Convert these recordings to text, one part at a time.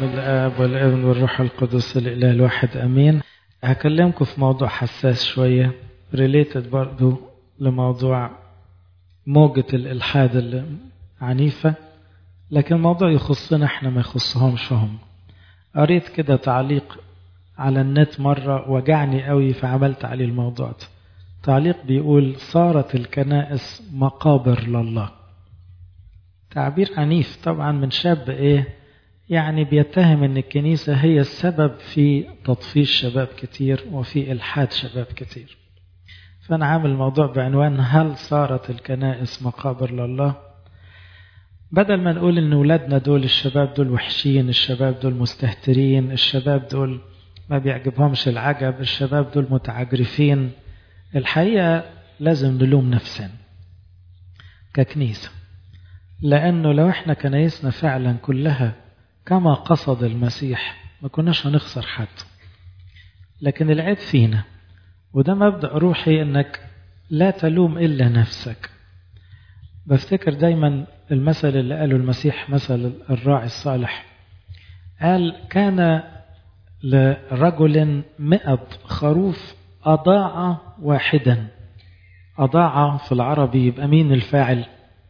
باسم الآب والابن والروح القدس الإله الواحد أمين. هكلمكم في موضوع حساس شوية related برضو لموضوع موجة الإلحاد العنيفة، لكن الموضوع يخصنا احنا ما يخصهمش هم. قريت كده تعليق على النت مرة وجعني قوي فعملت عليه الموضوع ده. تعليق بيقول صارت الكنائس مقابر لله. تعبير عنيف طبعا من شاب يعني بيتهم ان الكنيسة هي السبب في تطفيش شباب كتير وفي إلحاد شباب كتير. فأنا عامل الموضوع بعنوان هل صارت الكنائس مقابر لله؟ بدل ما نقول ان ولادنا دول الشباب دول وحشين، الشباب دول مستهترين، الشباب دول ما بيعجبهمش العجب، الشباب دول متعجرفين، الحقيقة لازم نلوم نفسنا ككنيسة، لأنه لو احنا كنايسنا فعلا كلها كما قصد المسيح ما كناش هنخسر حد، لكن العيب فينا. وده مبدأ روحي انك لا تلوم إلا نفسك. بفتكر دايما المثل اللي قاله المسيح، مثل الراعي الصالح. قال كان لرجل 100 خروف أضاع واحدا. أضاع في العربي يبقى مين الفاعل؟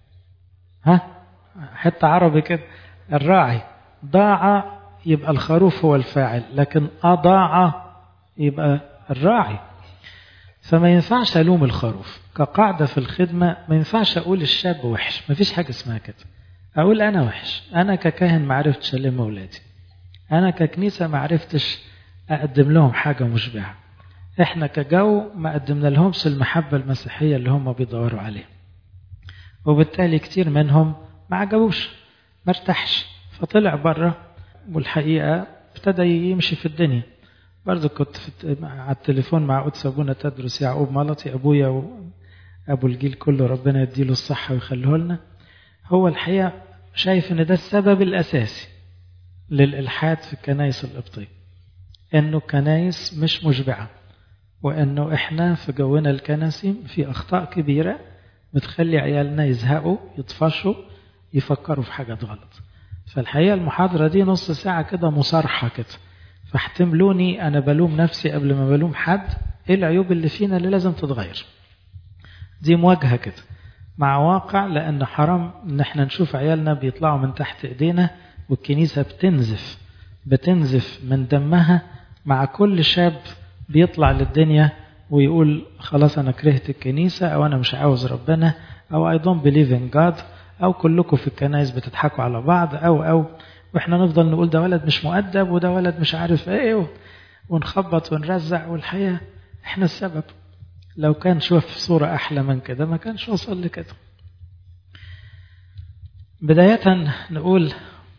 حتى عربي كده، الراعي. ضاع يبقى الخروف هو الفاعل، لكن أضاع يبقى الراعي. فما ينفعش ألوم الخروف. كقاعدة في الخدمة ما ينفعش أقول الشاب وحش، ما فيش حاجة اسمها كده. أقول أنا وحش، أنا ككاهن ما عرفتش ألم أولادي، أنا ككنيسة ما عرفتش أقدم لهم حاجة مشبعة، إحنا كجو ما قدمنا لهمش المحبة المسيحية اللي هم بيدوروا عليها، وبالتالي كتير منهم ما عجبوش، ما ارتاحش، فطلع بره والحقيقة ابتدى يمشي في الدنيا. برضو كنت على التليفون مع قدس أبونا تدرس يعقوب ملطي، أبويا وأبو الجيل كله ربنا يديله الصحة ويخليه لنا. هو الحقيقة شايف ان ده السبب الأساسي للإلحاد في الكنائس القبطية، انه كنائس مش مشبعة، وانه احنا في جونا الكنسي في أخطاء كبيرة بتخلي عيالنا يزهقوا، يطفشوا، يفكروا في حاجات غلط. فالحقيقة المحاضرة دي نص ساعة كده مصارحة كده، فاحتملوني أنا بلوم نفسي قبل ما بلوم حد. إيه العيوب اللي فينا اللي لازم تتغير؟ دي مواجهة كده مع واقع، لأن حرام إن احنا نشوف عيالنا بيطلعوا من تحت إيدينا والكنيسة بتنزف من دمها مع كل شاب بيطلع للدنيا ويقول خلاص أنا كرهت الكنيسة، أو أنا مش عاوز ربنا، أو I don't believe in God، أو كلكم في الكنائس بتضحكوا على بعض، أو وإحنا نفضل نقول ده ولد مش مؤدب وده ولد مش عارف إيه، ونخبط ونرزع، والحقيقة إحنا السبب. لو كان شوف صورة أحلى من كده ما كانش وصل لكده. بداية نقول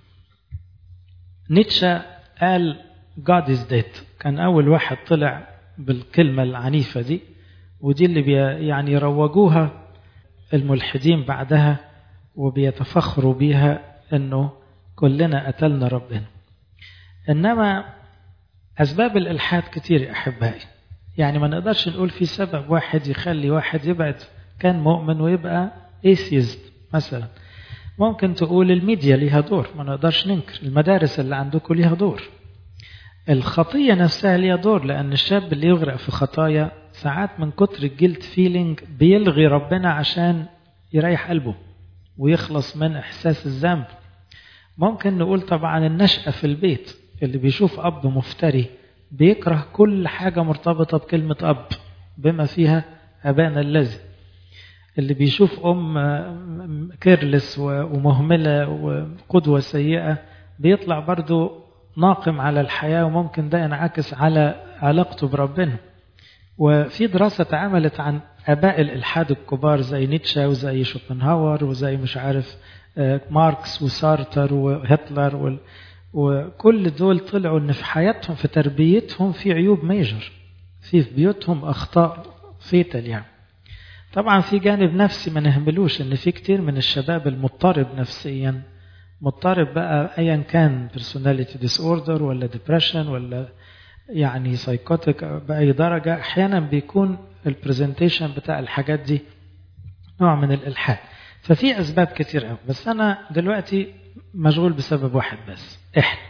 نيتشه قال God is dead، كان أول واحد طلع بالكلمة العنيفة دي، ودي اللي يعني يروجوها الملحدين بعدها وبيتفخروا بيها أنه كلنا قتلنا ربنا. إنما أسباب الإلحاد كتير أحبائي، يعني ما نقدرش نقول في سبب واحد يخلي واحد يبعد كان مؤمن ويبقى atheist مثلا. ممكن تقول الميديا ليها دور، ما نقدرش ننكر، المدارس اللي عندكم ليها دور، الخطية نفسها ليها دور، لأن الشاب اللي يغرق في خطايا ساعات من كتر الجلد فيلينج بيلغي ربنا عشان يريح قلبه ويخلص من إحساس الذنب. ممكن نقول طبعا النشأة في البيت، اللي بيشوف أب مفتري بيكره كل حاجة مرتبطة بكلمة أب بما فيها أبانا الذي، اللي بيشوف كيرلس ومهملة وقدوة سيئة بيطلع برضو ناقم على الحياة، وممكن ده ينعكس على علاقته بربنا. وفي دراسة اتعملت عن آباء الإلحاد الكبار زي نيتشه وزي شوبنهاور وزي مش عارف ماركس وسارتر وهتلر وكل دول طلعوا ان في حياتهم في تربيتهم في عيوب ميجر، في بيوتهم أخطاء فيتال. يعني طبعا في جانب نفسي ما نهملوش، ان في كتير من الشباب المضطرب نفسيا، مضطرب بقى ايا كان personality disorder ولا depression ولا يعني psychotic بأي درجة، احيانا بيكون البرزنتيشن بتاع الحاجات دي نوع من الإلحاد. ففي أسباب كتير قوي، بس أنا دلوقتي مشغول بسبب واحد بس،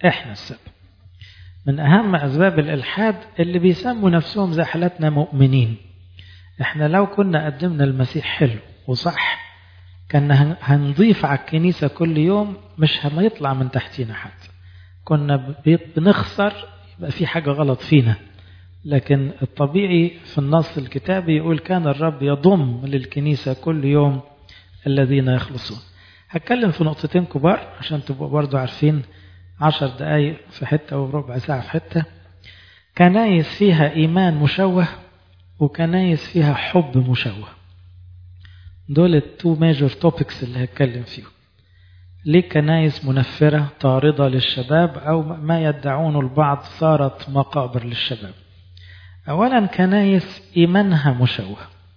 احنا السبب. من أهم أسباب الإلحاد اللي بيسموا نفسهم زي حالتنا مؤمنين. احنا لو كنا قدمنا المسيح حلو وصح كنا هنضيف على الكنيسة كل يوم، مش هيطلع من تحتينا حد. كنا بنخسر، يبقى في حاجة غلط فينا. لكن الطبيعي في النص الكتابي يقول كان الرب يضم للكنيسة كل يوم الذين يخلصون. هتكلم في نقطتين كبار عشان تبقوا برضو عارفين. 10 دقايق في حتة وربع ساعة في حتة. كنايس فيها إيمان مشوه وكنايس فيها حب مشوه. دول التو ميجور توبكس اللي هتكلم فيهم. ليه كنايس منفرة طاردة للشباب أو ما يدعونه البعض صارت مقابر للشباب؟ أولا كنايس إيمانها مشوه،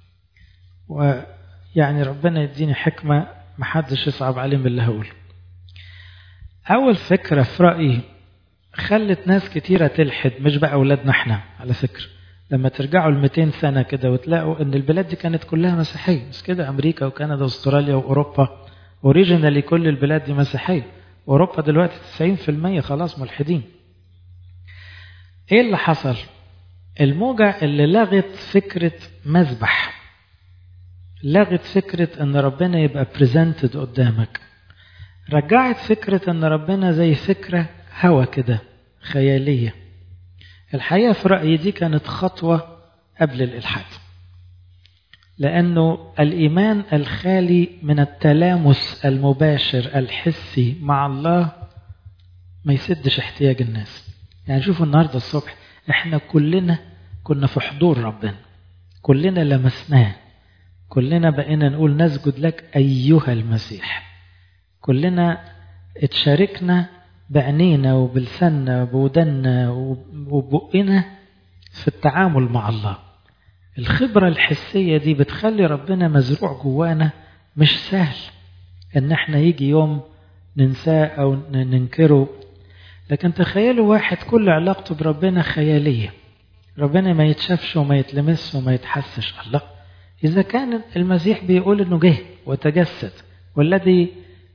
ويعني ربنا يديني حكمة محدش يصعب عليه من اللي هقوله. أول فكرة في رأيي خلت ناس كتيرة تلحد، مش بقى أولادنا احنا على فكرة. لما ترجعوا 200 سنة كده وتلاقوا ان البلاد دي كانت كلها مسيحية، مش كده؟ أمريكا وكندا واستراليا وأوروبا اوريجينالي كل البلاد دي مسيحية. أوروبا دلوقتي 90% خلاص ملحدين. ايه اللي حصل؟ الموجة اللي لغت فكرة مذبح، لغت فكرة ان ربنا يبقى بريزنتد قدامك، رجعت فكرة ان ربنا زي فكرة هوا كده خيالية. الحقيقة في رأيي دي كانت خطوة قبل الإلحاد، لأنه الإيمان الخالي من التلامس المباشر الحسي مع الله ما يسدش احتياج الناس. يعني شوفوا النهاردة الصبح احنا كلنا كنا في حضور ربنا، كلنا لمسناه، كلنا بقينا نقول نسجد لك أيها المسيح، كلنا اتشاركنا بعينينا وبلساننا وبودنا وبقنا في التعامل مع الله. الخبرة الحسية دي بتخلي ربنا مزروع جوانا، مش سهل ان احنا يجي يوم ننساه او ننكره. لكن تخيلوا واحد كل علاقته بربنا خيالية، ربنا ما يتشافش وما يتلمس وما يتحسش. الله، إذا كان المسيح بيقول انه جه وتجسد، والذي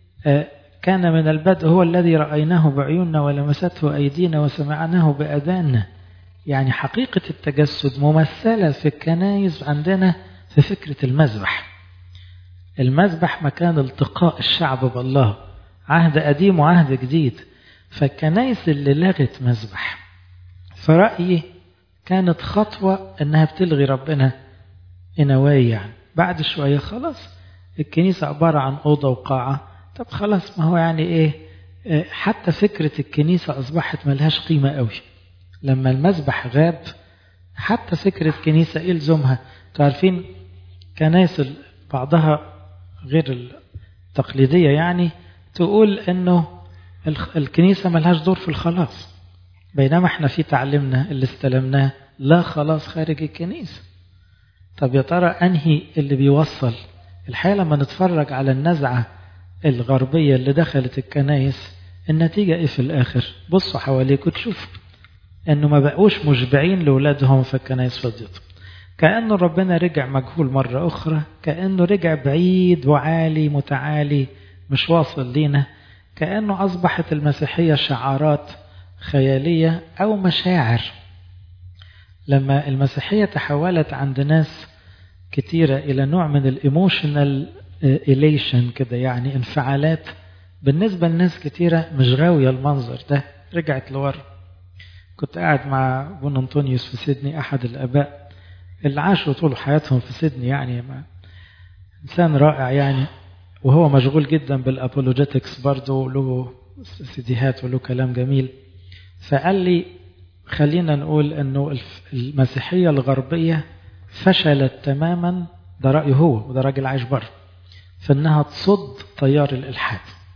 كان من البدء هو الذي رأيناه بعيوننا ولمسته أيدينا وسمعناه بأذاننا. يعني حقيقة التجسد ممثلة في الكنائس عندنا في فكرة المذبح. المذبح مكان التقاء الشعب بالله، عهد قديم وعهد جديد. فالكنائس اللي لغت مذبح في رأيي كانت خطوة انها بتلغي ربنا إنواي. يعني بعد شوية خلاص الكنيسة عبارة عن أوضة وقاعة. طب خلاص، ما هو يعني ايه، حتى فكرة الكنيسة أصبحت ملهاش قيمة قوي لما المذبح غاب. حتى فكرة كنيسة إيه لزومها؟ تعرفين كنائس بعضها غير التقليدية يعني تقول إنه الكنيسة ملهاش دور في الخلاص، بينما احنا في تعلمنا اللي استلمناه لا خلاص خارج الكنيسة. طب يا ترى أنهي اللي بيوصل؟ الحقيقة لما نتفرج على النزعة الغربية اللي دخلت الكنائس، النتيجة ايه في الآخر؟ بصوا حواليك وتشوفوا انه ما بقوش مشبعين لأولادهم في الكنائس فضيت. كأنه ربنا رجع مجهول مرة أخرى، كأنه رجع بعيد وعالي متعالي مش واصل لينا، كأنه أصبحت المسيحية شعارات خيالية أو مشاعر. لما المسيحية تحولت عند ناس كتيرة إلى نوع من الإيموشنال إليشن كده، يعني انفعالات، بالنسبة لناس كتيرة مش غاوية المنظر ده، رجعت لورا. كنت قاعد مع بون أنطونيوس في سيدني، أحد الآباء اللي عاشوا طول حياتهم في سيدني، يعني إنسان رائع يعني، وهو مشغول جدا بالأبولوجيتكس برضه، له سيديهات وله كلام جميل. فقال لي خلينا نقول أنه المسيحية الغربية فشلت تماما، ده رأيه هو وده راجل عايش بره، فإنها تصد تيار الإلحاد.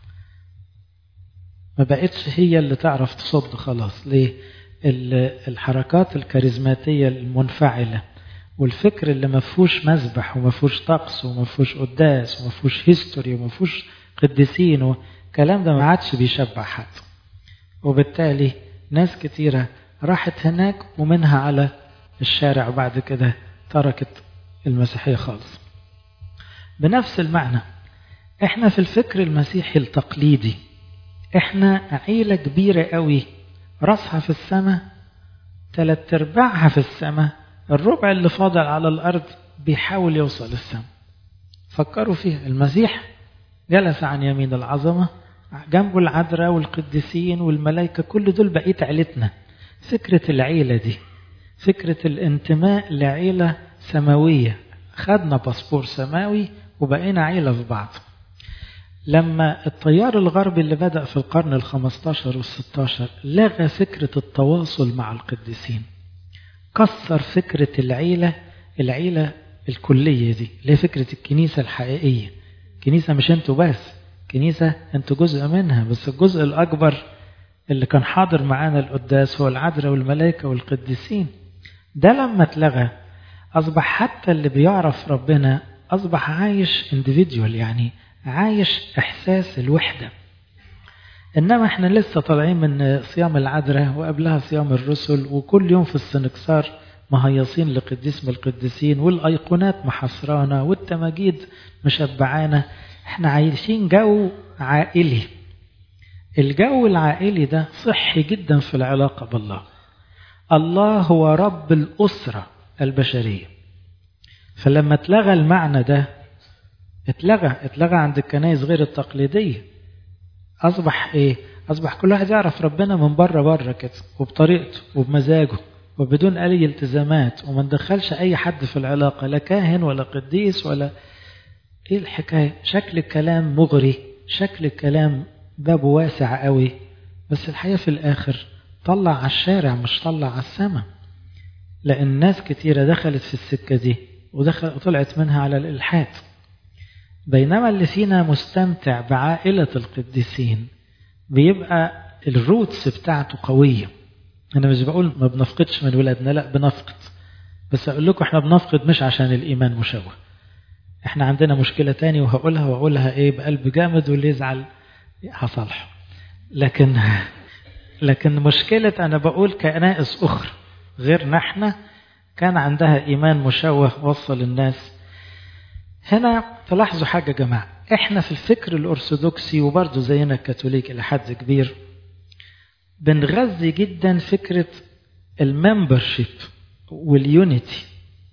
ما بقتش هي اللي تعرف تصد خلاص. ليه؟ الحركات الكاريزماتية المنفعلة والفكر اللي ما فيهوش مذبح وما فيهوش طقس وما فيهوش قداس وما فيهوش هيستوري وما فيهوش قديسين والكلام ده ما عادش بيشبع حد. وبالتالي ناس كتيرة راحت هناك ومنها على الشارع وبعد كده تركت المسيحية خالص. بنفس المعنى احنا في الفكر المسيحي التقليدي احنا عيلة كبيرة قوي، راسها في السماء، 3/4 في السماء، الربع اللي فاضل على الأرض بيحاول يوصل السماء. فكروا فيها، المسيح جلس عن يمين العظمة، جنبه العذراء والقديسين والملائكة، كل دول بقيت عيلتنا. فكرة العيلة دي، فكرة الانتماء لعيلة سماوية، خدنا باسبور سماوي وبقينا عيلة في بعض. لما التيار الغربي اللي بدأ في القرن ال15 وال16 لغى فكرة التواصل مع القديسين، كسر فكرة العيلة الكلية دي، اللي هي فكرة الكنيسة الحقيقية. كنيسة مش انتوا بس، كنيسة انتوا جزء منها، بس الجزء الأكبر اللي كان حاضر معانا القداس هو العذراء والملائكة والقديسين. ده لما اتلغى أصبح حتى اللي بيعرف ربنا أصبح عايش individual، يعني عايش إحساس الوحدة. إنما إحنا لسه طالعين من صيام العذراء وقبلها صيام الرسل، وكل يوم في السنكسار مهيصين لقديس من القديسين، والأيقونات محصرانا والتماجيد مشبعانا. إحنا عايشين جو عائلي. الجو العائلي ده صحي جدا في العلاقة بالله. الله هو رب الأسرة البشرية. فلما اتلغى المعنى ده، اتلغى عند الكنائس غير التقليدية. أصبح إيه؟ أصبح كل واحد يعرف ربنا من بره كده، وبطريقته وبمزاجه وبدون أي التزامات، وما ندخلش أي حد في العلاقة، لا كاهن ولا قديس ولا إيه الحكاية. شكل الكلام مغري، شكل الكلام بابه واسع قوي، بس الحقيقة في الآخر طلع على الشارع مش طلع على السماء. لأن ناس كتيرة دخلت في السكة دي وطلعت منها على الإلحاد. بينما اللي فينا مستمتع بعائلة القديسين بيبقى الروتس بتاعته قوية. أنا مش بقول ما بنفقدش من ولادنا، لا بنفقد، بس أقول لكم إحنا بنفقد مش عشان الإيمان مشوه. إحنا عندنا مشكلة تاني وهقولها إيه بقلب جامد، واللي يزعل هصالحه. لكن مشكلة أنا بقول كنائس أخرى غيرنا إحنا كان عندها إيمان مشوه وصل الناس. هنا تلاحظوا حاجة يا جماعة، إحنا في الفكر الأرثوذكسي وبرضه زينا الكاثوليك إلى حد كبير بنغذي جدا فكرة الممبرشيب واليونيتي.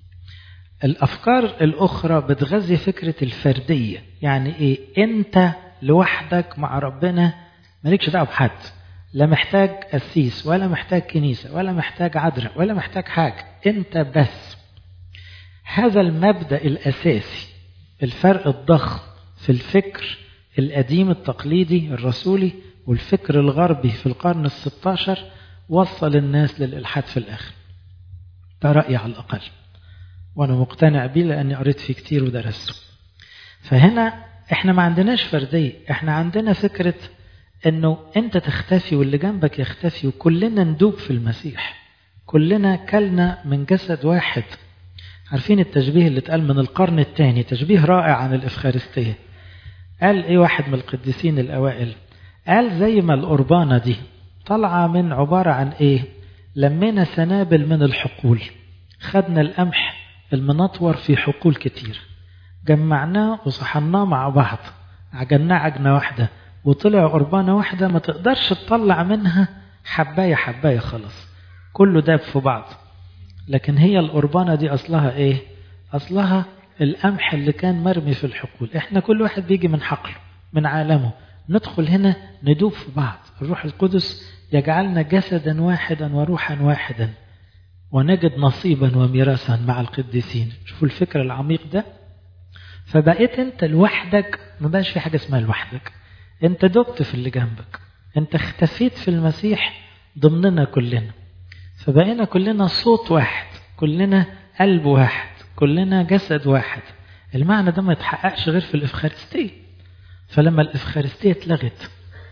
الأفكار الأخرى بتغذي فكرة الفردية، يعني إيه؟ أنت لوحدك مع ربنا، مالكش دعوة بحد، لا محتاج قسيس ولا محتاج كنيسة ولا محتاج عذراء ولا محتاج حاجة، أنت بس. هذا المبدأ الأساسي، الفرق الضخم في الفكر القديم التقليدي الرسولي والفكر الغربي في القرن ال16 وصل الناس للإلحاد في الآخر. ده رأيي على الأقل، وأنا مقتنع بيه لأني قريت فيه كتير ودرسته. فهنا إحنا ما عندناش فردية، إحنا عندنا فكرة إنه أنت تختفي واللي جنبك يختفي، وكلنا ندوب في المسيح، كلنا كلنا من جسد واحد. عارفين التشبيه اللي اتقال من القرن الثاني، تشبيه رائع عن الإفخارستية. قال إيه واحد من القديسين الأوائل؟ قال زي ما القربانة دي طالعة من عبارة عن إيه؟ لمينا سنابل من الحقول، خدنا القمح المنطور في حقول كتير، جمعناه وصحناه مع بعض، عجناه عجنة واحدة، وطلع قربانة واحدة ما تقدرش تطلع منها حباية خلاص، كله داب في بعض. لكن هي القربانة دي أصلها إيه؟ أصلها القمح اللي كان مرمي في الحقول. إحنا كل واحد بيجي من حقله من عالمه، ندخل هنا ندوب في بعض. الروح القدس يجعلنا جسدا واحدا وروحا واحدا، ونجد نصيبا وميراثا مع القديسين. شوفوا الفكر العميق ده. فبقيت أنت لوحدك، ما بقاش في حاجة اسمها لوحدك، أنت دبت في اللي جنبك، أنت اختفيت في المسيح ضمننا كلنا. فبقينا كلنا صوت واحد، كلنا قلب واحد، كلنا جسد واحد. المعنى ده ما يتحققش غير في الإفخارستية. فلما الإفخارستية اتلغت،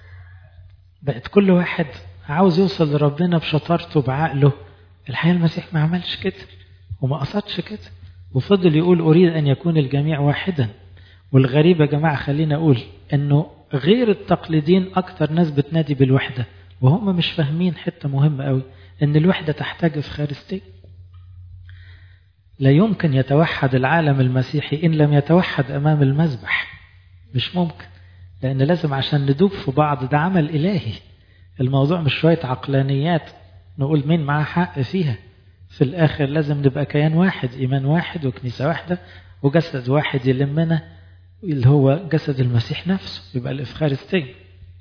بقت كل واحد عاوز يوصل لربنا بشطارته بعقله. الحقيقة المسيح ما عملش كده وما قصدش كده، وفضل يقول أريد أن يكون الجميع واحدا. والغريب يا جماعة خلينا أقول أنه غير التقليدين أكتر ناس بتنادي بالوحدة، وهم مش فاهمين حتة مهمة قوي، أن الوحدة تحتاج إفخارستية. لا يمكن يتوحد العالم المسيحي إن لم يتوحد أمام المذبح، مش ممكن. لأن لازم عشان ندوب في بعض ده عمل إلهي. الموضوع مش شوية عقلانيات نقول مين معاه حق فيها. في الآخر لازم نبقى كيان واحد، إيمان واحد وكنيسة واحدة وجسد واحد يلمنا اللي هو جسد المسيح نفسه، يبقى الإفخارستية.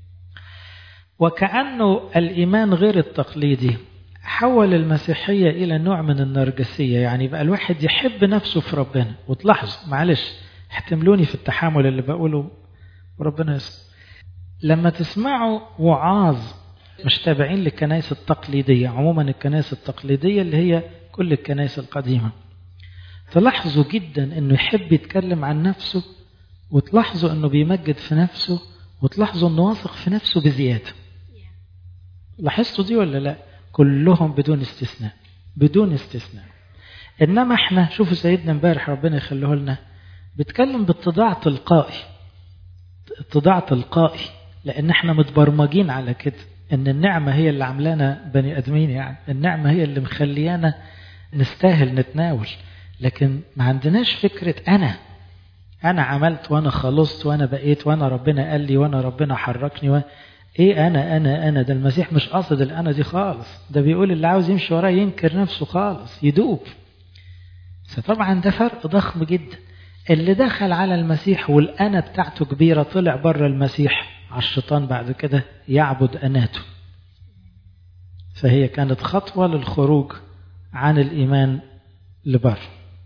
وكأنه الإيمان غير التقليدي حول المسيحية إلى نوع من النرجسية، يعني بقى الواحد يحب نفسه في ربنا. وتلاحظوا معلش احتملوني في التحامل اللي بقوله وربنا يسر، لما تسمعوا وعاظ مش تابعين للكنائس التقليدية، عموما الكنائس التقليدية اللي هي كل الكنائس القديمة، تلاحظوا جدا انه يحب يتكلم عن نفسه، وتلاحظوا انه بيمجد في نفسه، وتلاحظوا انه واثق في نفسه بزيادة. لاحظتوا دي ولا لا؟ كلهم بدون استثناء، بدون استثناء. انما احنا شوفوا سيدنا امبارح ربنا يخليه لنا بيتكلم باتضاع تلقائي، اتضاع تلقائي، لان احنا متبرمجين على كده ان النعمة هي اللي عملانا بني ادمين، يعني النعمة هي اللي مخليانا نستاهل نتناول. لكن ما عندناش فكرة انا عملت وانا خلصت وانا بقيت وانا ربنا قال لي وانا ربنا حركني ايه انا ده المسيح مش قاصد الانا دي خالص. ده بيقول اللي عاوز يمشي وراه ينكر نفسه خالص يدوب. فطبعا ده فرق ضخم جدا. اللي دخل على المسيح والانا بتاعته كبيرة طلع بره المسيح على الشيطان بعد كده يعبد اناته. فهي كانت خطوة للخروج عن الإيمان لبر.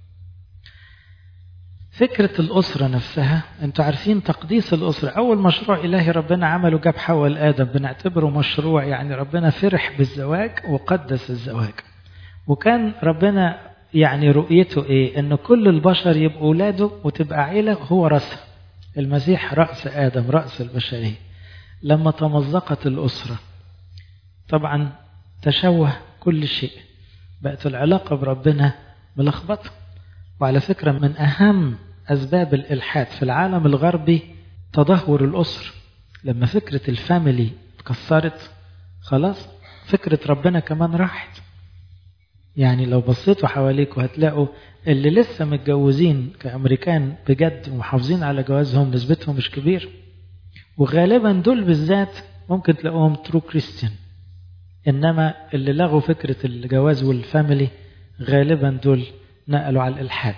فكرة الأسرة نفسها، أنتوا عارفين تقديس الأسرة أول مشروع إلهي ربنا عمله جاب حواء لآدم، بنعتبره مشروع، يعني ربنا فرح بالزواج وقدس الزواج. وكان ربنا يعني رؤيته إيه؟ أنه كل البشر يبقوا أولاده وتبقى عيلة هو رأسها. المسيح رأس آدم، رأس البشرية. لما تمزقت الأسرة طبعا تشوه كل شيء، بقت العلاقة بربنا ملخبطة. وعلى فكرة من أهم أسباب الإلحاد في العالم الغربي تدهور الأسر. لما فكرة الفاميلي اتكسرت خلاص فكرة ربنا كمان راحت. يعني لو بصيتوا حواليكوا هتلاقوا اللي لسه متجوزين كأمريكان بجد ومحافظين على جوازهم نسبتهم مش كبير، وغالبا دول بالذات ممكن تلاقوهم ترو كريستيان. إنما اللي لغوا فكرة الجواز والفاميلي غالبا دول نقلوا على الإلحاد.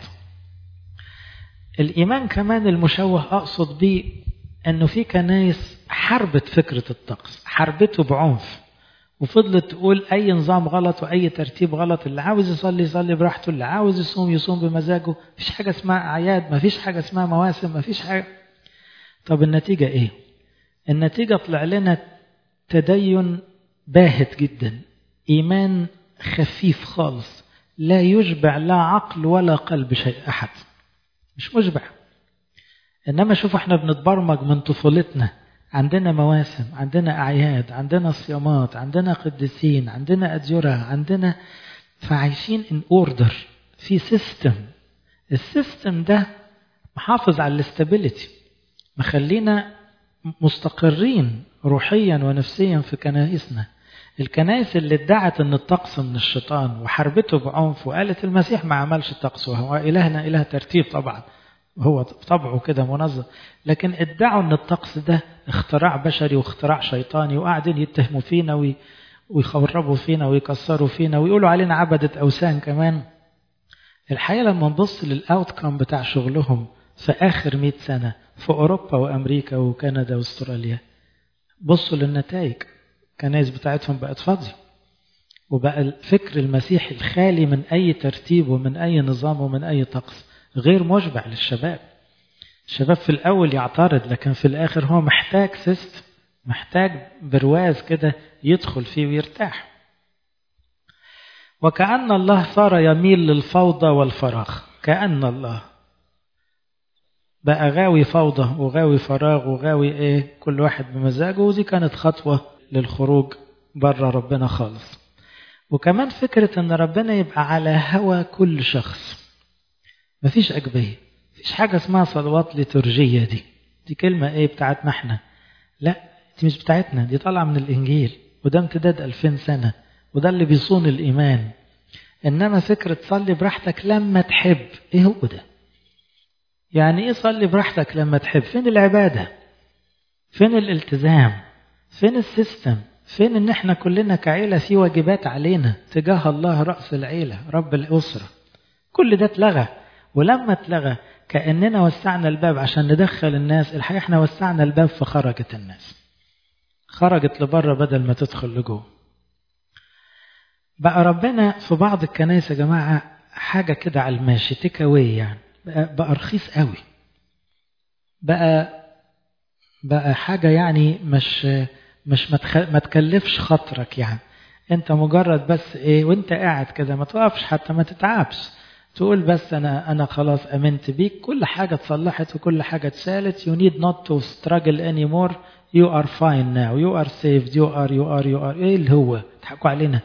الإيمان كمان المشوه أقصد به أنه في كنايس حربت فكرة الطقس، حربته بعنف، وفضلت تقول أي نظام غلط وأي ترتيب غلط، اللي عاوز يصلي يصلي براحته، اللي عاوز يصوم يصوم بمزاجه، مفيش حاجة اسمها أعياد، مفيش حاجة اسمها مواسم، مفيش حاجة. طب النتيجة إيه؟ النتيجة طلع لنا تدين باهت جدا، إيمان خفيف خالص، لا يشبع لا عقل ولا قلب شيء أحد، مش مشبع. إنما شوفوا احنا بنتبرمج من طفولتنا، عندنا مواسم، عندنا أعياد، عندنا صيامات، عندنا قديسين، عندنا أديرة، عندنا، فعايشين in order في سيستم. السيستم ده محافظ على الاستابيليتي، مخلينا مستقرين روحيا ونفسيا في كنائسنا. الكنائس اللي ادعت ان الطقس من الشيطان وحربته بعنف وقالت المسيح ما عملش الطقس وهو إلهنا إله ترتيب، طبعا هو طبعه كده منظم، لكن ادعوا ان الطقس ده اختراع بشري واختراع شيطاني، وقاعدين يتهموا فينا ويخربوا فينا ويكسروا فينا ويقولوا علينا عبدة أوثان كمان. الحقيقة لما نبص للأوتكم بتاع شغلهم في آخر 100 سنة في أوروبا وأمريكا وكندا واستراليا، بصوا للنتائج، كنائس بتاعتهم بقت فاضية، وبقى الفكر المسيحي الخالي من أي ترتيب ومن أي نظام ومن أي طقس غير مشبع للشباب. الشباب في الأول يعترض، لكن في الآخر هو محتاج سيستم، محتاج برواز كده يدخل فيه ويرتاح. وكأن الله صار يميل للفوضى والفراغ، كأن الله بقى غاوي فوضى وغاوي فراغ وغاوي كل واحد بمزاجه. ودي كانت خطوة للخروج بره ربنا خالص. وكمان فكرة ان ربنا يبقى على هوى كل شخص، مفيش أجبية، مفيش حاجة اسمها صلوات ليتورجية. دي كلمة بتاعتنا احنا، لا دي مش بتاعتنا، دي طالعة من الإنجيل، وده امتداد 2000 سنة، وده اللي بيصون الإيمان. إنما فكرة صلي براحتك لما تحب، هو ده؟ يعني صلي براحتك لما تحب؟ فين العبادة؟ فين الالتزام؟ فين السيستم؟ فين ان احنا كلنا كعيلة في واجبات علينا تجاه الله رأس العيلة رب الأسرة؟ كل ده اتلغى. ولما اتلغى كأننا وسعنا الباب عشان ندخل الناس، الحقيقة احنا وسعنا الباب فخرجت الناس، خرجت لبره بدل ما تدخل لجوه. بقى ربنا في بعض الكنائس يا جماعة حاجة كده على الماشي تكاوي، يعني بقى رخيص قوي، بقى حاجة يعني مش ما تكلفش خاطرك، يعني انت مجرد بس ايه وانت قاعد كده ما توقفش حتى ما تتعبش، تقول بس انا خلاص امنت بيك، كل حاجة اتصلحت وكل حاجة اتشالت. you need not to struggle anymore, you are fine now, you are saved, you are ايه اللي هو تحكوا علينا؟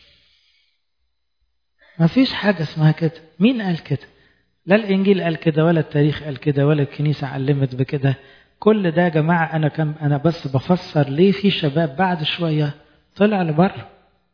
ما فيش حاجة اسمها كده. مين قال كده؟ لا الانجيل قال كده ولا التاريخ قال كده ولا الكنيسة علمت بكده. كل ده يا جماعة أنا بس بفسر ليه في شباب بعد شوية طلع لبره.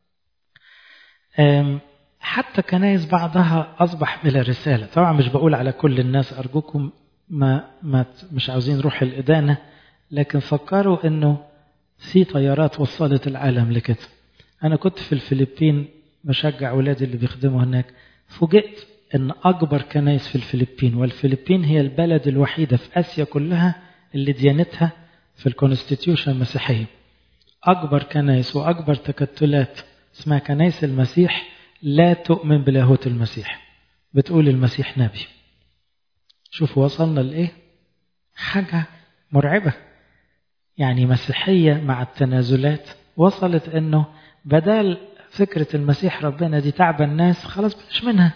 حتى كنايس بعضها أصبح بلا رسالة. طبعا مش بقول على كل الناس، أرجوكم مش عاوزين روح الإدانة، لكن فكروا أنه في طيارات وصلت العالم لكده. أنا كنت في الفلبين بشجع أولادي اللي بيخدموا هناك، فوجئت أن أكبر كنايس في الفلبين، والفلبين هي البلد الوحيدة في آسيا كلها اللي ديانتها في الكونستيتيوشن مسيحية. أكبر كنايس وأكبر تكتلات اسمها كنايس المسيح لا تؤمن بلاهوت المسيح، بتقول المسيح نبي. شوفوا وصلنا لإيه؟ حاجة مرعبة. يعني مسيحية مع التنازلات وصلت أنه بدل فكرة المسيح ربنا دي تعب الناس، خلاص بلاش منها،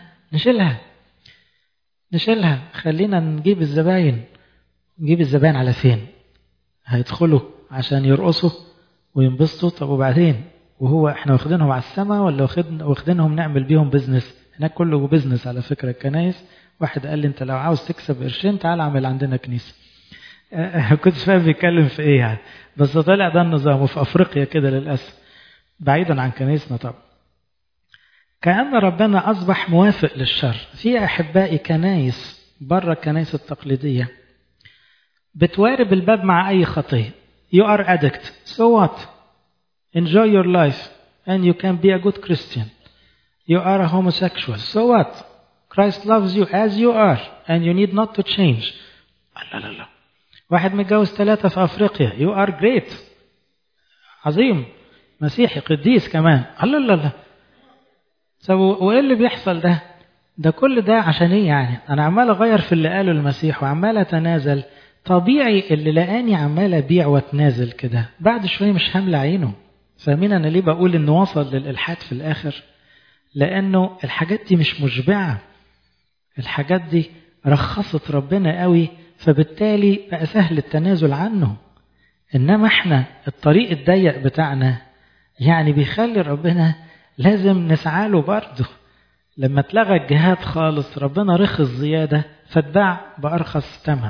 نشيلها، خلينا نجيب الزباين. نجيب الزباين على فين؟ هيدخلوا عشان يرقصوا وينبسطوا، طب وبعدين؟ وهو احنا واخدينهم على السماء ولا واخدينهم نعمل بيهم بزنس؟ هناك كله بزنس على فكرة الكنايس. واحد قال لي انت لو عاوز تكسب قرشين تعال اعمل عندنا كنيسة. كنت فاهم بيتكلم في ايه يعني، بس طلع ده النظام. وفي افريقيا كده للأسف، بعيدا عن كنايسنا طبعا. كأن ربنا أصبح موافق للشر. في أحبائي كنايس بره الكنايس التقليدية بتوارب الباب مع أي خطية. You are addict, so what? Enjoy your life and you can be a good Christian. You are a homosexual, so what? Christ loves you as you are and you need not to change. لا. واحد متجوز 3 في أفريقيا. You are great. عظيم. مسيحي قديس كمان. لا. وإيه اللي بيحصل ده؟ ده كل ده عشان إيه يعني؟ أنا عمال أغير في اللي قاله المسيح وعمال أتنازل. طبيعي اللي لقاني عمال أبيع واتنازل كده بعد شوية مش هملى عينه. فاهمين أنا ليه بقول إنه وصل للإلحاد في الآخر؟ لأنه الحاجات دي مش مشبعة. الحاجات دي رخصت ربنا قوي، فبالتالي بقى سهل التنازل عنه. إنما إحنا الطريق الضيق بتاعنا يعني بيخلي ربنا لازم نسعى له برضه. لما اتلغى الجهاد خالص ربنا رخص زيادة فاتباع بأرخص ثمن.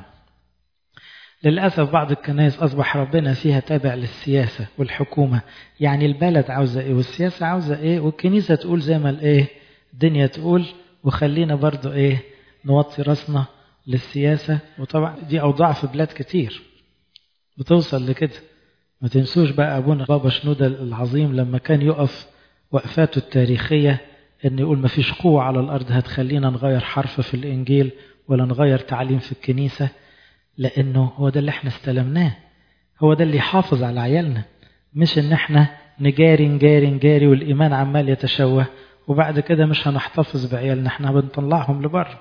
للأسف بعض الكنائس أصبح ربنا فيها تابع للسياسة والحكومة. يعني البلد عاوزة إيه والسياسة عاوزة إيه والكنيسة تقول زي ما الإيه الدنيا تقول، وخلينا برضو إيه نوطي رأسنا للسياسة. وطبعا دي أوضاع في بلاد كتير بتوصل لكده. ما تنسوش بقى أبونا بابا شنودة العظيم لما كان يقف وقفاته التاريخية إن يقول ما فيش قوة على الأرض هتخلينا نغير حرف في الإنجيل ولا نغير تعليم في الكنيسة، لأنه هو ده اللي احنا استلمناه، هو ده اللي يحافظ على عيالنا، مش ان احنا نجاري والإيمان عمال يتشوه وبعد كده مش هنحتفظ بعيالنا، احنا بنطلعهم لبره.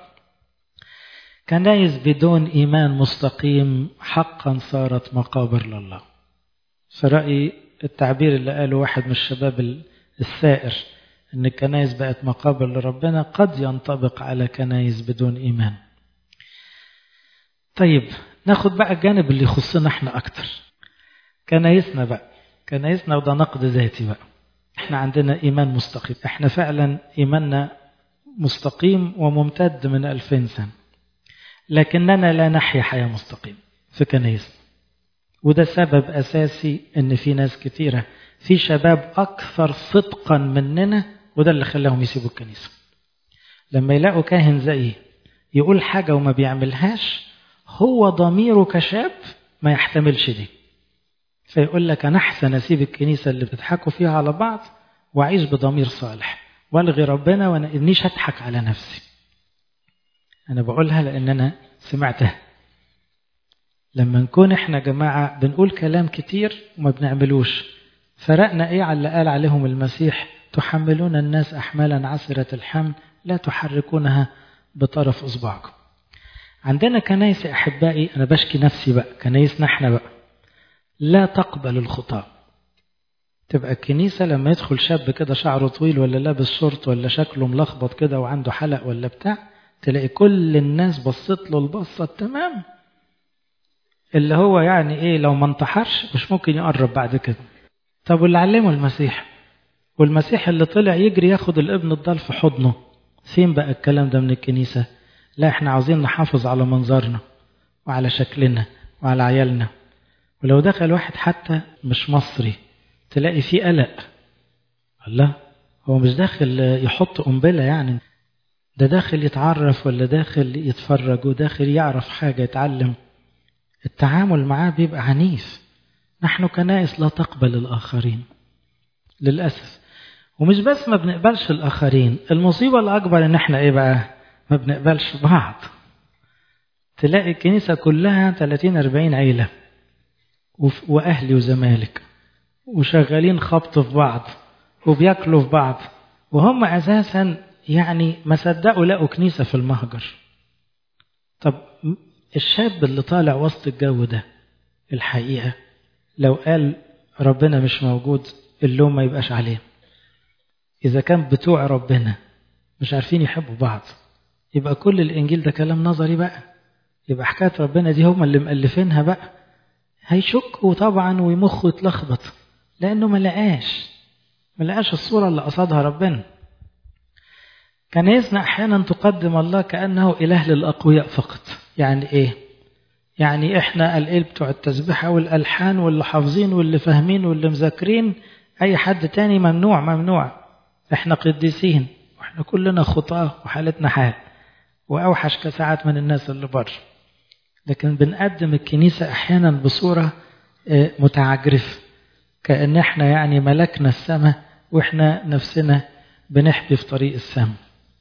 كنايس بدون إيمان مستقيم حقا صارت مقابر لله. فرأيي التعبير اللي قاله واحد من الشباب الثائر ان الكنايس بقت مقابر لربنا قد ينطبق على كنايس بدون إيمان. طيب ناخد بقى الجانب اللي يخصنا احنا اكتر، كنايسنا وده نقد ذاتي بقى. احنا عندنا ايمان مستقيم، احنا فعلا ايماننا مستقيم وممتد من 2000 سنة، لكننا لا نحيا حياة مستقيم في كنايسنا. وده سبب اساسي ان في ناس كتيرة، في شباب اكثر صدقا مننا، وده اللي خلاهم يسيبوا الكنيسة. لما يلاقوا كاهن زيه يقول حاجة وما بيعملهاش، هو ضميره كشاب ما يحتملش دي، فيقول لك أنا أحسن أسيب الكنيسة اللي بتضحكوا فيها على بعض وأعيش بضمير صالح والغي ربنا وأنا إنيش هضحك على نفسي. أنا بقولها لأن أنا سمعتها. لما نكون إحنا جماعة بنقول كلام كتير وما بنعملوش، فرقنا إيه على اللي قال عليهم المسيح تحملون الناس أحمالا عسرة الحمل لا تحركونها بطرف إصبعكم. عندنا كنايس أحبائي، أنا بشكي نفسي بقى، كنايسنا إحنا بقى لا تقبل الخطاة. تبقى الكنيسة لما يدخل شاب كده شعره طويل ولا لابس شورت ولا شكله ملخبط كده وعنده حلق ولا بتاع، تلاقي كل الناس بصت له البصة تمام، اللي هو يعني إيه لو ما انتحرش مش ممكن يقرب بعد كده. طب واللي علمه المسيح، والمسيح اللي طلع يجري ياخد الابن الضال في حضنه، فين بقى الكلام ده من الكنيسة؟ لا، احنا عاوزين نحافظ على منظرنا وعلى شكلنا وعلى عيالنا. ولو دخل واحد حتى مش مصري تلاقي فيه قلق. الله، هو مش داخل يحط قنبلة يعني، ده داخل يتعرف ولا داخل يتفرج وداخل يعرف حاجة يتعلم. التعامل معاه بيبقى عنيف. نحن كنائس لا تقبل الآخرين للأسف. ومش بس ما بنقبلش الآخرين، المصيبة الأكبر إن احنا إيه بقى؟ ما بنقبلش بعض. تلاقي الكنيسة كلها 30-40 عيلة وأهلي وزمالك وشغالين خبط في بعض وبياكلوا في بعض، وهم أساسا يعني ما صدقوا لقوا كنيسة في المهجر. طب الشاب اللي طالع وسط الجو ده الحقيقة لو قال ربنا مش موجود اللوم ما يبقاش عليه. إذا كان بتوع ربنا مش عارفين يحبوا بعض يبقى كل الإنجيل ده كلام نظري بقى، يبقى حكاية ربنا دي هم اللي مؤلفينها بقى. هيشكوا طبعا ويمخوا يتلخبط لأنه ما لقاش الصورة اللي قصدها ربنا. كنايسنا أحيانا تقدم الله كأنه إله للأقوياء فقط. يعني إيه؟ يعني إحنا الإله بتوع التسبيحة والألحان واللي حافظين واللي فاهمين واللي مذاكرين، أي حد تاني ممنوع. إحنا قديسين وإحنا كلنا خطاة وحالتنا حال وأوحش كساعات من الناس اللي بره. لكن بنقدم الكنيسة أحيانا بصورة متعجرف، كأن إحنا يعني ملكنا السماء وإحنا نفسنا بنحبي في طريق السماء.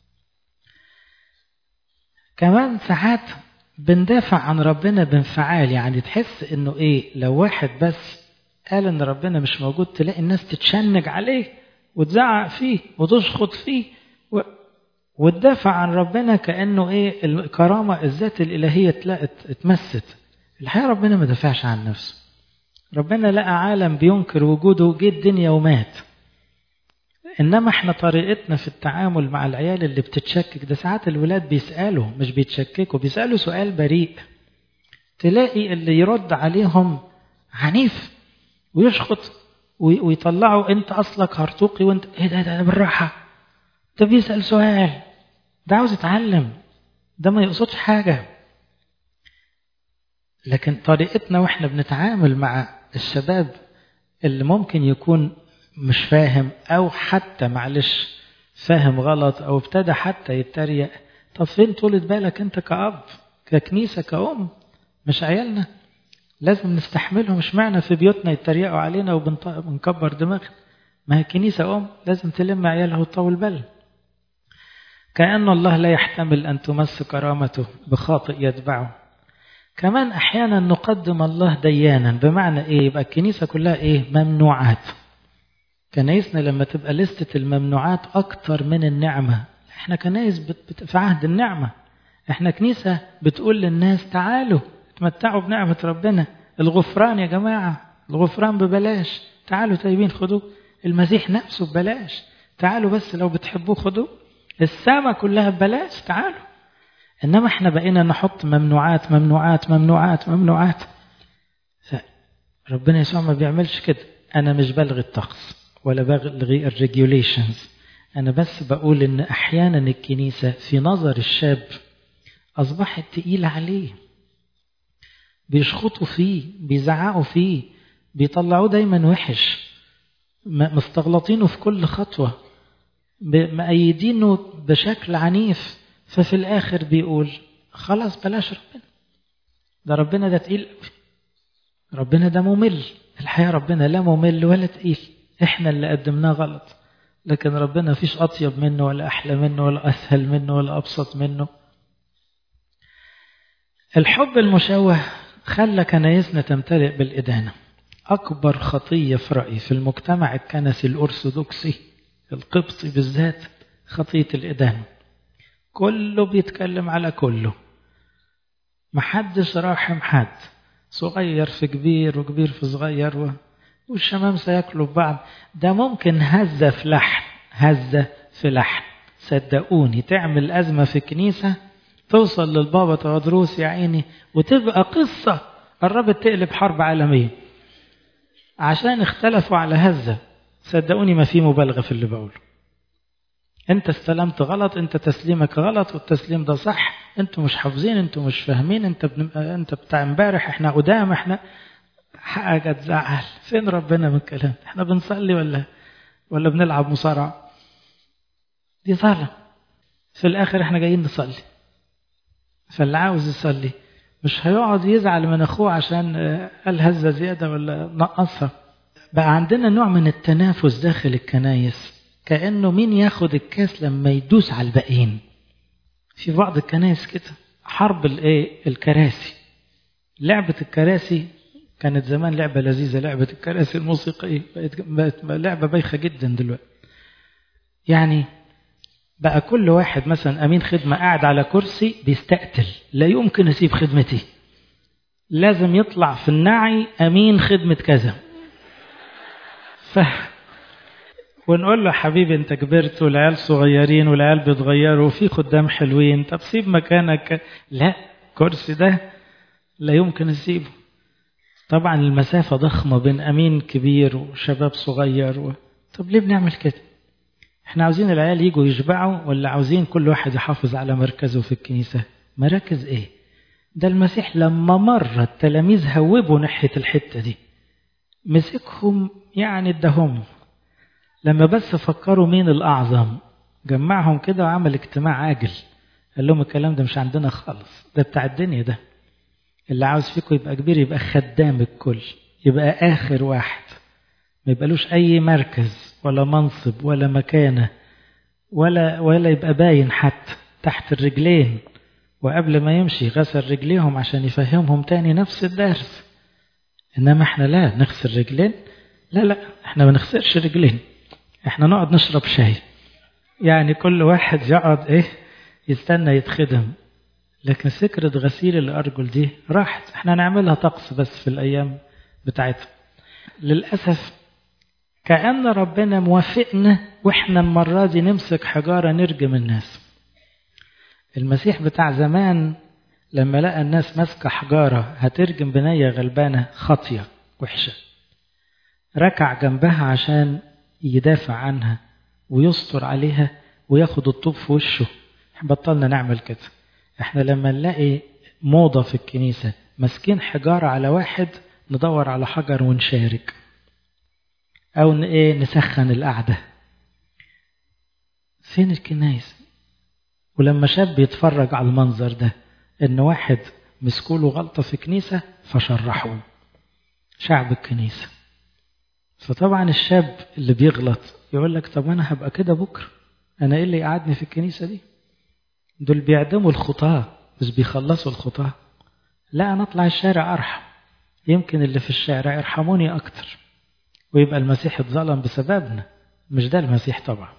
كمان ساعات بندافع عن ربنا بانفعال، يعني تحس إنه إيه لو واحد بس قال إن ربنا مش موجود تلاقي الناس تتشنج عليه وتزعق فيه وتشخط فيه وتدافع عن ربنا كأنه إيه الكرامة الذات الإلهية اتمست. الحقيقة ربنا ما دافعش عن نفسه. ربنا لقى عالم بينكر وجوده جه الدنيا ومات. إنما احنا طريقتنا في التعامل مع العيال اللي بتتشكك ده، ساعات الولاد بيسألوا مش بيتشككوا، بيسألوا سؤال بريء تلاقي اللي يرد عليهم عنيف ويشخط ويطلعوا انت اصلك هرطوقي وانت ايه ده بالراحة، ده بيسأل سؤال، ده عاوز يتعلم، ده ما يقصدش حاجة. لكن طريقتنا واحنا بنتعامل مع الشباب اللي ممكن يكون مش فاهم او حتى معلش فاهم غلط او ابتدى حتى يتريق، طب فين طولة بالك انت كأب ككنيسة كأم؟ مش عيالنا لازم نستحملهم؟ مش معنى في بيوتنا يتريقوا علينا وبنكبر دماغنا، ما هي كنيسة لازم تلم عيالها وتطول بالها. كأن الله لا يحتمل أن تمس كرامته بخاطئ يتبعه. كمان أحيانا نقدم الله ديانا، بمعنى إيه؟ يبقى الكنيسة كلها إيه؟ ممنوعات. كنايسنا لما تبقى لستة الممنوعات أكتر من النعمة. إحنا كنايس في عهد النعمة، إحنا كنيسة بتقول للناس تعالوا تمتعوا بنعمة ربنا. الغفران يا جماعة، الغفران ببلاش، تعالوا طيبين خدوه. المسيح نفسه ببلاش، تعالوا بس لو بتحبوه خدوه. السماء كلها ببلاش، تعالوا. إنما إحنا بقينا نحط ممنوعات ممنوعات ممنوعات ممنوعات. ربنا يسوع ما بيعملش كده. أنا مش بلغي الطقس ولا بلغي الريجوليشنز، أنا بس بقول إن أحيانا الكنيسة في نظر الشاب أصبحت تقيلة عليه، بيشخطوا فيه، بيزعقوا فيه، بيطلعوه دايما وحش، مستغلطينه في كل خطوة، مأيدينه بشكل عنيف. ففي الآخر بيقول خلاص بلاش ربنا، ده ربنا ده تقيل، ربنا ده ممل، الحقيقة ربنا لا ممل ولا تقيل، احنا اللي قدمناه غلط، لكن ربنا فيش أطيب منه ولا أحلى منه ولا أسهل منه ولا أبسط منه. الحب المشوه خلى كنايسنا تمتلئ بالإدانة. أكبر خطية في رأيي في المجتمع الكنسي الأرثوذكسي القبطي بالذات خطية الإدانة. كله بيتكلم على كله، محدش راحم حد، صغير في كبير وكبير في صغير والشمام سيأكلوا في بعض. ده ممكن هزة في لحن، هزة في لحن صدقوني تعمل أزمة في الكنيسة، توصل للبابا تودروس يا عيني، وتبقى قصة قربت تقلب حرب عالمية عشان اختلفوا على هزة. صدقوني ما في مبالغة في اللي بقوله. انت استلمت غلط، انت تسليمك غلط والتسليم ده صح، انتوا مش حافظين، انتوا مش فاهمين، انت بتاع امبارح، احنا قدام، احنا حاجة تزعل. فين ربنا من الكلام؟ احنا بنصلي ولا بنلعب مصارعة؟ دي صلاة في الاخر، احنا جايين نصلي. فاللي عاوز يصلي مش هيقعد يزعل من اخوه عشان قال هزة زيادة ولا نقصها. بقى عندنا نوع من التنافس داخل الكنايس، كأنه مين ياخد الكاس لما يدوس على الباقيين. في بعض الكنايس كده حرب الكراسي. لعبة الكراسي كانت زمان لعبة لذيذة، لعبة الكراسي الموسيقية بقت لعبة بايخة جدا دلوقتي. يعني بقى كل واحد مثلا أمين خدمة قاعد على كرسي بيستقتل، لا يمكن أسيب خدمتي، لازم يطلع في النعي أمين خدمة كذا. ونقول له حبيبي انت كبرت والعيال صغيرين والعيال بيتغيروا وفي خدام حلوين، طب سيب مكانك. لا، كرسي ده لا يمكن اسيبه. طبعا المسافة ضخمة بين أمين كبير وشباب صغير طب ليه بنعمل كده؟ احنا عاوزين العيال يجوا يشبعوا ولا عاوزين كل واحد يحافظ على مركزه في الكنيسة؟ مراكز ايه؟ ده المسيح لما مر التلاميذ هوبوا ناحية الحتة دي، مسكهم يعني ادهم. لما بس فكروا مين الأعظم جمعهم كده وعمل اجتماع عاجل، قال لهم الكلام ده مش عندنا خالص، ده بتاع الدنيا ده. اللي عاوز فيكم يبقى كبير يبقى خدام الكل، يبقى آخر واحد، ما يبقالوش أي مركز ولا منصب ولا مكانة ولا يبقى باين حتى تحت الرجلين. وقبل ما يمشي غسل رجليهم عشان يفهمهم تاني نفس الدرس. إنما احنا لا نغسل رجلين، لا احنا ما نغسلش رجلين، احنا نقعد نشرب شاي. يعني كل واحد يقعد يستنى يتخدم. لكن فكرة غسيل الأرجل دي راحت، احنا نعملها طقس بس في الأيام بتاعتها. للأسف كأن ربنا موافقنا واحنا المرة دي نمسك حجارة نرجم الناس. المسيح بتاع زمان لما لقى الناس ماسكة حجارة هترجم بنية غلبانة خاطية وحشة، ركع جنبها عشان يدافع عنها ويستر عليها وياخد الطوب في وشه. بطلنا نعمل كده. احنا لما نلاقي موضة في الكنيسة ماسكين حجارة على واحد ندور على حجر ونشارك، او نسخن القعدة. فين الكنايس؟ ولما شاب يتفرج على المنظر ده ان واحد مسكوله غلطة في كنيسة فشرحوه شعب الكنيسة. فطبعا الشاب اللي بيغلط يقول لك طب انا هبقى كده بكرة، انا ايه اللي قعدني في الكنيسة دي؟ دول بيعدموا الخطاة مش بيخلصوا الخطاة. لا، انا اطلع الشارع ارحم، يمكن اللي في الشارع يرحموني اكتر ويبقى المسيح اتظلم بسببنا. مش ده المسيح طبعا.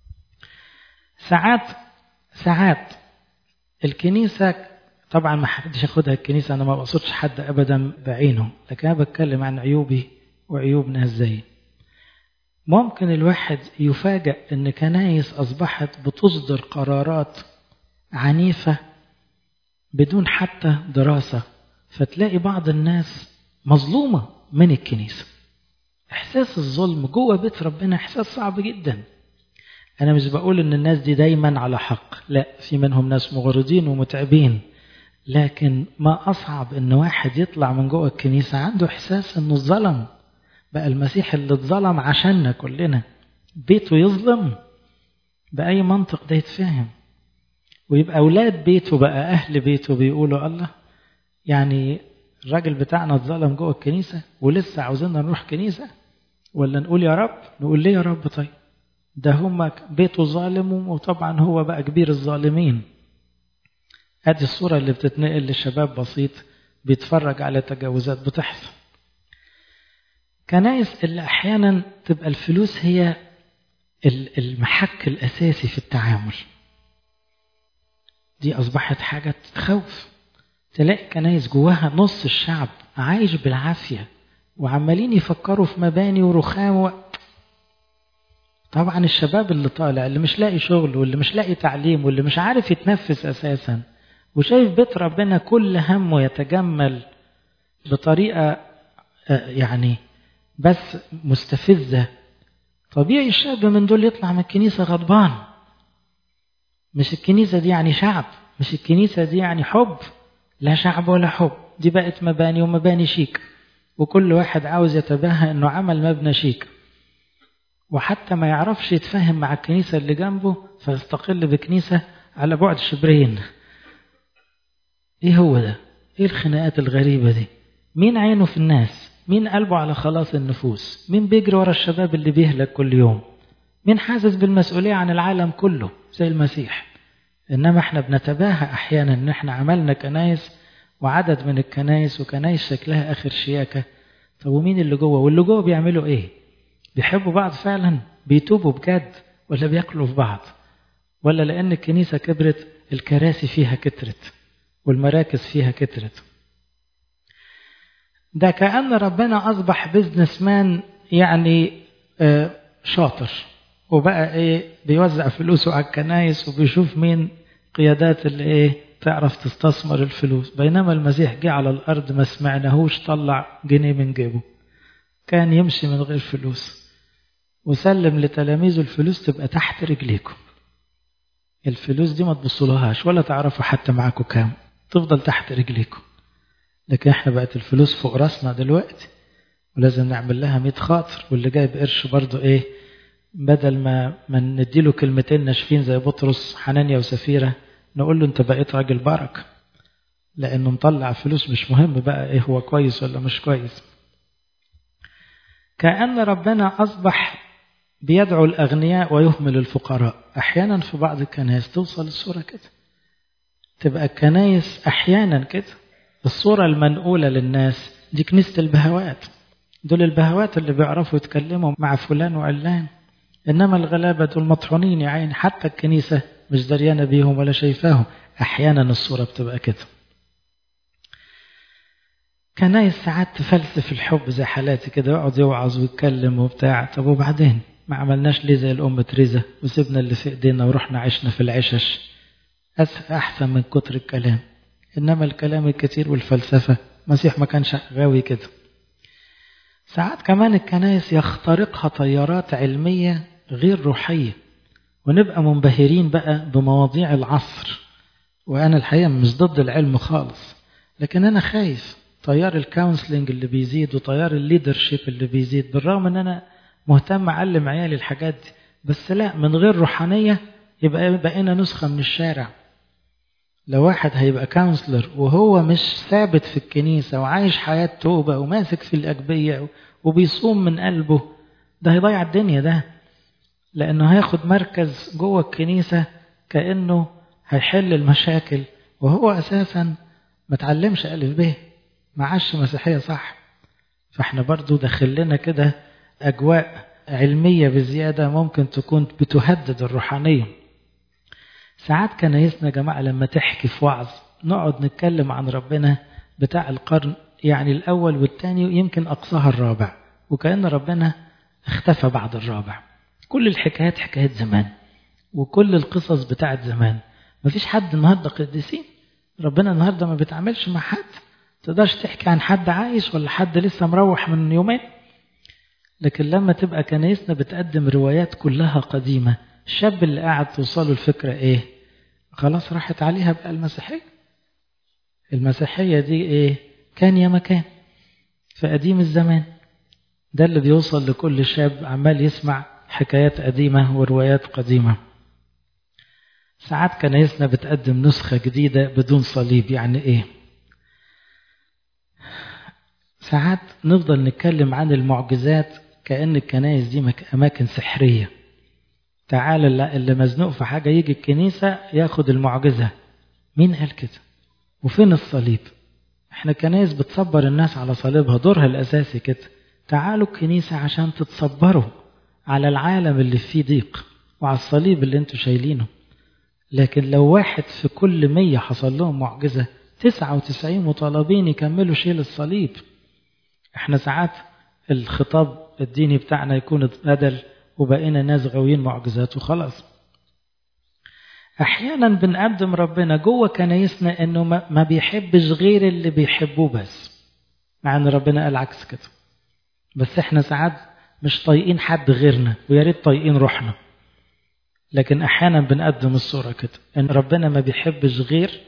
ساعات الكنيسة طبعا ما حدش ياخدها الكنيسة، انا ما بقصدش حد ابدا بعينه، لكن انا بتكلم عن عيوبي وعيوب ناس زي. ممكن الواحد يفاجأ ان كنايس اصبحت بتصدر قرارات عنيفة بدون حتى دراسة، فتلاقي بعض الناس مظلومة من الكنيسة. احساس الظلم جوه بيت ربنا احساس صعب جدا. انا مش بقول ان الناس دي دايما على حق، لا، في منهم ناس مغرضين ومتعبين، لكن ما اصعب ان واحد يطلع من جوه الكنيسة عنده احساس انه اتظلم. بقى المسيح اللي اتظلم عشاننا كلنا بيته يظلم؟ بأي منطق ده يتفهم؟ ويبقى أولاد بيته بقى أهل بيته بيقولوا الله، يعني الراجل بتاعنا اتظلم جوه الكنيسة ولسه عاوزيننا نروح كنيسة؟ ولا نقول يا رب؟ نقول ليه يا رب؟ طيب ده هم بيته ظالم وطبعا هو بقى كبير الظالمين. هذه الصورة اللي بتتنقل لشباب بسيط بيتفرج على تجاوزات بتحصل. كنائس اللي أحيانا تبقى الفلوس هي المحك الأساسي في التعامل، دي أصبحت حاجة تخوف. تلاقي كنائس جواها نص الشعب عايش بالعافية وعمالين يفكروا في مباني ورخام طبعا الشباب اللي طالع اللي مش لاقي شغل واللي مش لاقي تعليم واللي مش عارف يتنفس أساسا وشايف بيت ربنا كل همه يتجمل بطريقة يعني بس مستفزة، طبيعي الشاب من دول يطلع من الكنيسة غضبان. مش الكنيسة دي يعني شعب، مش الكنيسة دي يعني حب، لا شعب ولا حب، دي بقت مباني ومباني شيك، وكل واحد عاوز يتباهى انه عمل مبنى شيك، وحتى ما يعرفش يتفاهم مع الكنيسة اللي جنبه فيستقل بكنيسة على بعد شبرين. ايه هو ده؟ ايه الخناقات الغريبة دي؟ مين عينه في الناس؟ مين قلبه على خلاص النفوس؟ مين بيجري ورا الشباب اللي بيهلك كل يوم؟ مين حاسس بالمسؤولية عن العالم كله زي المسيح؟ إنما احنا بنتباهى أحيانا إن احنا عملنا كنايس وعدد من الكنايس وكنايس شكلها آخر شياكة. طب ومين اللي جوه؟ واللي جوه بيعملوا إيه؟ بيحبوا بعض فعلا؟ بيتوبوا بجد؟ ولا بياكلوا في بعض؟ ولا لأن الكنيسة كبرت الكراسي فيها كترت والمراكز فيها كترت؟ ده كأن ربنا أصبح بيزنس مان يعني شاطر، وبقى بيوزع فلوسه على الكنايس وبيشوف مين قيادات اللي تعرف تستثمر الفلوس. بينما المسيح جه على الأرض ما سمعناهوش طلع جنيه من جيبه، كان يمشي من غير فلوس وسلم لتلاميذه الفلوس تبقى تحت رجليكم، الفلوس دي ما تبصلهاش ولا تعرفوا حتى معاكم كام، تفضل تحت رجليكم. لكن احنا بقت الفلوس فوق راسنا دلوقتي ولازم نعمل لها 100 خاطر، واللي جايب قرش برضه بدل ما نديله كلمتين ناشفين زي بطرس حنانيا وسفيرة نقول له انت بقيت راجل بركة، لانه مطلع فلوس مش مهم بقى هو كويس ولا مش كويس. كأن ربنا أصبح بيدعو الأغنياء ويهمل الفقراء. أحيانا في بعض الكنائس توصل الصورة كده، تبقى الكنائس أحيانا كده الصورة المنقولة للناس دي كنيسة البهوات، دول البهوات اللي بيعرفوا يتكلموا مع فلان وعلان، إنما الغلابة دول مطحونين يا عين، حتى الكنيسة مش دريانة بيهم ولا شايفاهم. أحيانا الصورة بتبقى كده. كنايس ساعات تفلسف الحب زي حالاتي كده، يقعد يوعظ ويتكلم وبتاع، طب وبعدين ما عملناش ليه زي الأم تريزا وسيبنا اللي في ايدينا ورحنا عشنا في العشش؟ أحسن من كتر الكلام. إنما الكلام الكتير والفلسفة المسيح ما كانش غاوي كده. ساعات كمان الكنائس يخترقها تيارات علمية غير روحية ونبقى منبهرين بقى بمواضيع العصر، وأنا الحقيقة مش ضد العلم خالص، لكن أنا خايف تيار الكونسلنج اللي بيزيد وتيار الليدرشيب اللي بيزيد، بالرغم أن أنا مهتم أعلم عيالي الحاجات دي، بس لا، من غير روحانية يبقى بقينا نسخة من الشارع. لو واحد هيبقى كونسلر وهو مش ثابت في الكنيسة وعايش حياة توبة وماسك في الأجبية وبيصوم من قلبه، ده هيضيع الدنيا ده، لأنه هياخد مركز جوه الكنيسة كأنه هيحل المشاكل وهو أساسا ما تعلمش ألف به، ما عاش مسيحية صح. فاحنا برضو داخل لنا كده أجواء علمية بزيادة ممكن تكون بتهدد الروحانية. ساعات كنايسنا جماعة لما تحكي في وعظ نقعد نتكلم عن ربنا بتاع القرن يعني الأول والثاني يمكن أقصاها الرابع، وكأن ربنا اختفى بعد الرابع. كل الحكايات حكايات زمان وكل القصص بتاعت زمان. مفيش حد النهاردة قديسين، ربنا النهاردة ما بيتعاملش مع حد، تقدرش تحكي عن حد عايش ولا حد لسه مروح من يومين. لكن لما تبقى كنايسنا بتقدم روايات كلها قديمة، الشاب اللي قاعد توصله الفكرة خلاص راحت عليها بقى المسيحية. المسيحية دي كان يا مكان في قديم الزمان. ده اللي بيوصل لكل شاب عمال يسمع حكايات قديمة وروايات قديمة. ساعات كنايسنا بتقدم نسخة جديدة بدون صليب. يعني ساعات نفضل نتكلم عن المعجزات كأن الكنائس دي أماكن سحرية. تعال اللي مزنوق في حاجة يجي الكنيسة ياخد المعجزة. مين قال كده؟ وفين الصليب؟ احنا كنائس بتصبر الناس على صليبها، دورها الأساسي كده. تعالوا الكنيسة عشان تتصبروا على العالم اللي فيه ضيق وعلى الصليب اللي انتوا شايلينه. لكن لو واحد في كل 100 حصل لهم معجزة، 99 مطالبين يكملوا شيل الصليب. احنا ساعات الخطاب الديني بتاعنا يكون اتبدل وبقينا ناس غاويين معجزات وخلاص. احيانا بنقدم ربنا جوه كنايسنا انه ما بيحبش غير اللي بيحبوه بس، مع ان ربنا قال عكس كده. بس احنا ساعات مش طايقين حد غيرنا، ويا ريت طايقين روحنا. لكن احيانا بنقدم الصورة كده ان ربنا ما بيحبش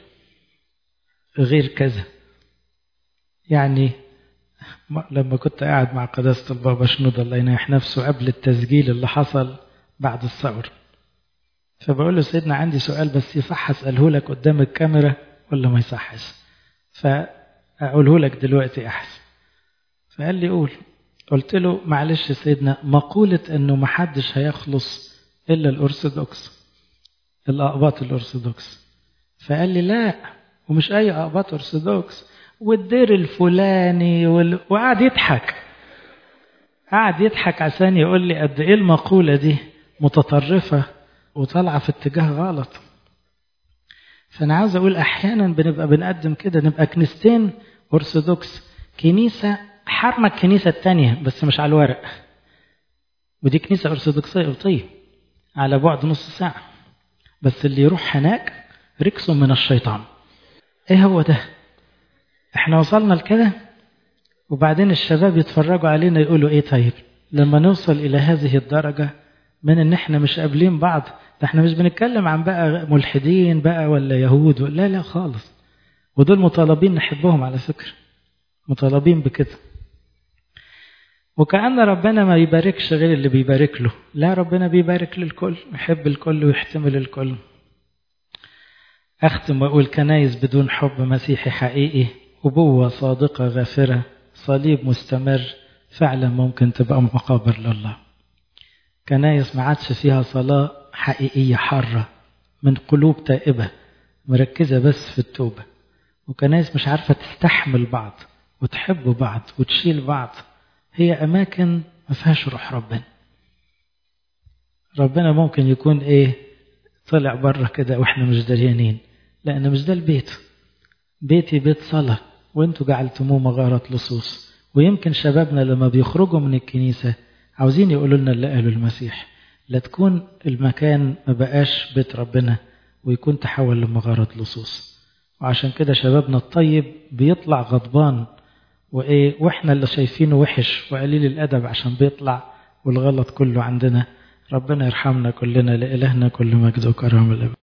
غير كذا. يعني لما كنت قاعد مع قداسة البابا شنودة الله ينيح نفسه قبل التسجيل اللي حصل بعد الثورة، فبقول له سيدنا عندي سؤال بس يصح اسأله لك قدام الكاميرا ولا ما يصحش؟ فأقوله لك دلوقتي أحسن. فقال لي قول. قلت له معلش سيدنا، مقولة انه محدش هيخلص إلا الأرثوذكس، الأقباط الأرثوذكس. فقال لي لا، ومش أي أقباط أرثوذكس، والدير الفلاني وقعد يضحك. قعد يضحك عشان يقول لي قد إيه المقولة دي متطرفة وطالعة في اتجاه غلط. فأنا عاوز أقول أحيانا بنبقى بنقدم كده، نبقى كنيستين أرثوذكس، كنيسة حرمة الكنيسة التانية بس مش على الورق، ودي كنيسة أرثوذكسية قبطية على بعد نص ساعة، بس اللي يروح هناك ركس من الشيطان. ايه هو ده؟ احنا وصلنا لكده. وبعدين الشباب يتفرجوا علينا يقولوا ايه طيب لما نوصل الى هذه الدرجة من ان احنا مش قابلين بعض؟ ده احنا مش بنتكلم عن بقى ملحدين بقى ولا يهود، لا خالص. ودول مطالبين نحبهم على فكرة، مطالبين بكده. وكأن ربنا ما يباركش غير اللي بيبارك له. لا، ربنا بيبارك للكل، يحب الكل ويحتمل الكل. أختم وأقول كنايس بدون حب مسيحي حقيقي، أبوة صادقة غافرة، صليب مستمر، فعلا ممكن تبقى مقابر لله. كنايس ما عادش فيها صلاة حقيقية حارة من قلوب تائبة مركزة بس في التوبة. وكنايس مش عارفة تستحمل بعض وتحب بعض وتشيل بعض. هي أماكن ما فيهاش روح ربنا. ربنا ممكن يكون إيه طلع بره كده وإحنا مش دريانين، لأن مش ده البيت. بيتي بيت صلاة، وإنتوا جعلتموه مغارة لصوص. ويمكن شبابنا لما بيخرجوا من الكنيسة عاوزين يقولوا لنا اللي قاله المسيح، لا تكون المكان ما بقاش بيت ربنا ويكون تحول لمغارة لصوص. وعشان كده شبابنا الطيب بيطلع غضبان وإحنا اللي شايفينه وحش وقليل الأدب عشان بيطلع، والغلط كله عندنا. ربنا يرحمنا كلنا، لإلهنا كل مجد وكرم الأبد.